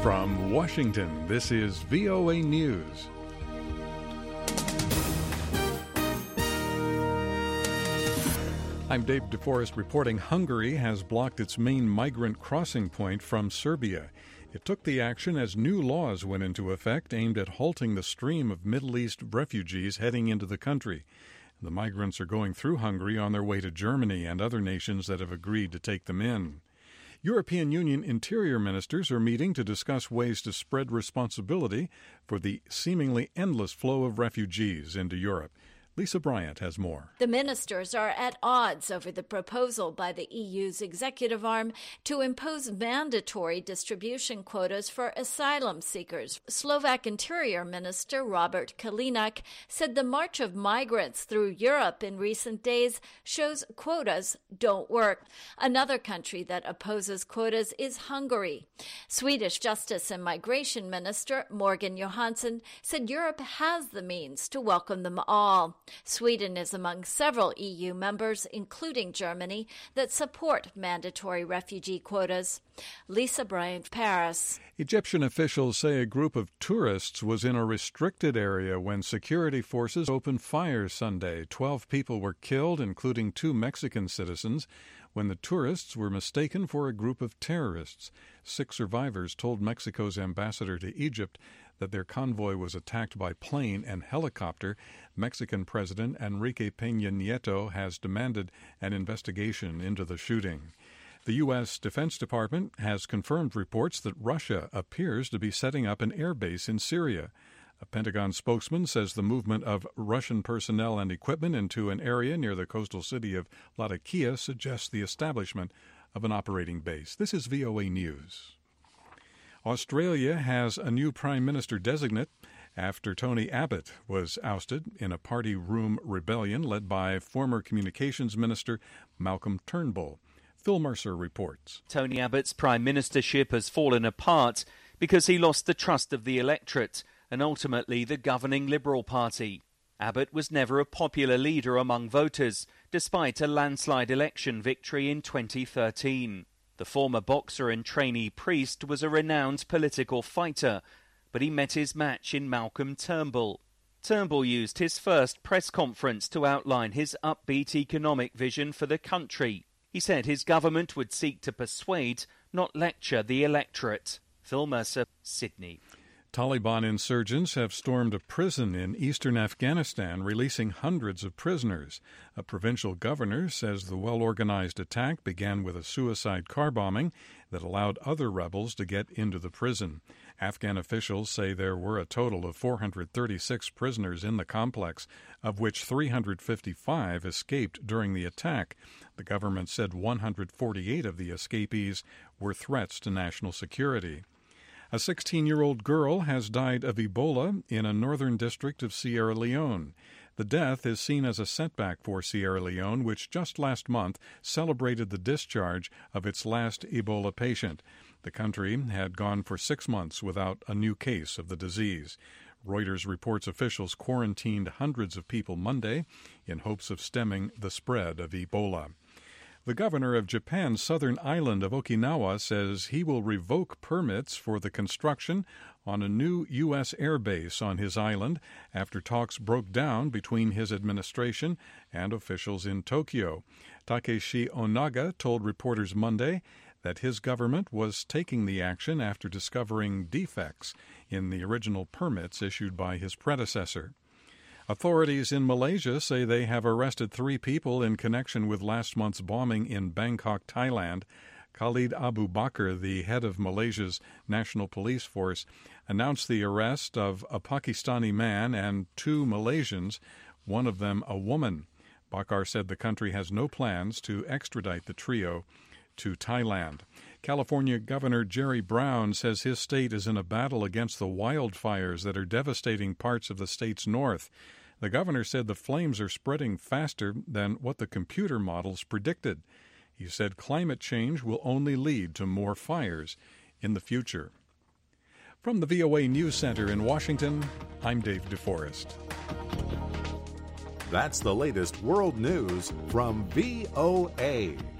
From Washington, this is VOA News. I'm Dave DeForest reporting Hungary has blocked its main migrant crossing point from Serbia. It took the action as new laws went into effect aimed at halting the stream of Middle East refugees heading into the country. The migrants are going through Hungary on their way to Germany and other nations that have agreed to take them in. European Union interior ministers are meeting to discuss ways to spread responsibility for the seemingly endless flow of refugees into Europe. Lisa Bryant has more. The ministers are at odds over the proposal by the EU's executive arm to impose mandatory distribution quotas for asylum seekers. Slovak Interior Minister Robert Kalinak said the march of migrants through Europe in recent days shows quotas don't work. Another country that opposes quotas is Hungary. Swedish Justice and Migration Minister Morgan Johansson said Europe has the means to welcome them all. Sweden is among several EU members, including Germany, that support mandatory refugee quotas. Lisa Bryant, Paris. Egyptian officials say a group of tourists was in a restricted area when security forces opened fire Sunday. 12 people were killed, including 2 Mexican citizens, when the tourists were mistaken for a group of terrorists. 6 survivors told Mexico's ambassador to Egypt that their convoy was attacked by plane and helicopter. Mexican President Enrique Peña Nieto has demanded an investigation into the shooting. The U.S. Defense Department has confirmed reports that Russia appears to be setting up an air base in Syria. A Pentagon spokesman says the movement of Russian personnel and equipment into an area near the coastal city of Latakia suggests the establishment of an operating base. This is VOA News. Australia has a new Prime Minister-designate after Tony Abbott was ousted in a party room rebellion led by former Communications Minister Malcolm Turnbull. Phil Mercer reports. Tony Abbott's prime ministership has fallen apart because he lost the trust of the electorate and ultimately the governing Liberal Party. Abbott was never a popular leader among voters, despite a landslide election victory in 2013. The former boxer and trainee priest was a renowned political fighter, but he met his match in Malcolm Turnbull. Turnbull used his first press conference to outline his upbeat economic vision for the country. He said his government would seek to persuade, not lecture the electorate. Phil Mercer, Sydney. Taliban insurgents have stormed a prison in eastern Afghanistan, releasing hundreds of prisoners. A provincial governor says the well-organized attack began with a suicide car bombing that allowed other rebels to get into the prison. Afghan officials say there were a total of 436 prisoners in the complex, of which 355 escaped during the attack. The government said 148 of the escapees were threats to national security. A 16-year-old girl has died of Ebola in a northern district of Sierra Leone. The death is seen as a setback for Sierra Leone, which just last month celebrated the discharge of its last Ebola patient. The country had gone for 6 months without a new case of the disease. Reuters reports officials quarantined hundreds of people Monday in hopes of stemming the spread of Ebola. The governor of Japan's southern island of Okinawa says he will revoke permits for the construction on a new U.S. air base on his island after talks broke down between his administration and officials in Tokyo. Takeshi Onaga told reporters Monday that his government was taking the action after discovering defects in the original permits issued by his predecessor. Authorities in Malaysia say they have arrested 3 people in connection with last month's bombing in Bangkok, Thailand. Khalid Abu Bakr, the head of Malaysia's National Police Force, announced the arrest of a Pakistani man and 2 Malaysians, one of them a woman. Bakr said the country has no plans to extradite the trio to Thailand. California Governor Jerry Brown says his state is in a battle against the wildfires that are devastating parts of the state's north. The governor said the flames are spreading faster than what the computer models predicted. He said climate change will only lead to more fires in the future. From the VOA News Center in Washington, I'm Dave DeForest. That's the latest world news from VOA.